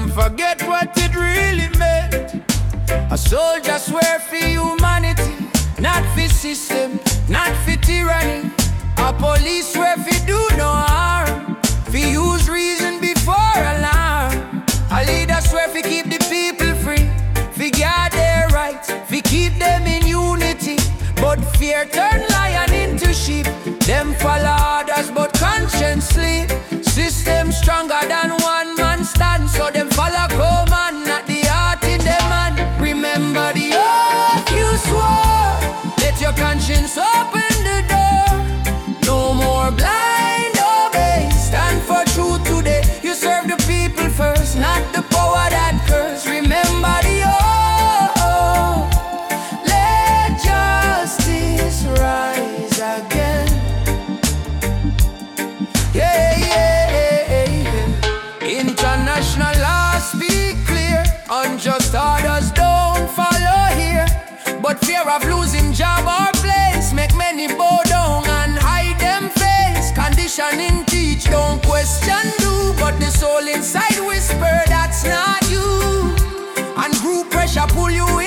Some forget what it really meant. A soldier swear for humanity, not for system, not for tyranny. A police swear for do no harm, for use reason before alarm. A leader swear for keep the people free, for guard their rights, for keep them in unity. But fear turn lion into sheep. Them follow orders but conscience sleep. System stronger than one man stand, so them follow command, not the heart in them man. Remember the oath you swore. Let your conscience open the door. No more blind obey. Stand for truth today. You serve the people first, not the power that curse. Remember the oath. Let justice rise again. Yeah, yeah, yeah. International law speak clear. Unjust orders don't follow here. But fear of losing job or place make many bow down and hide them face. Conditioning teach, don't question do. But the soul inside whisper that's not you. And group pressure pull you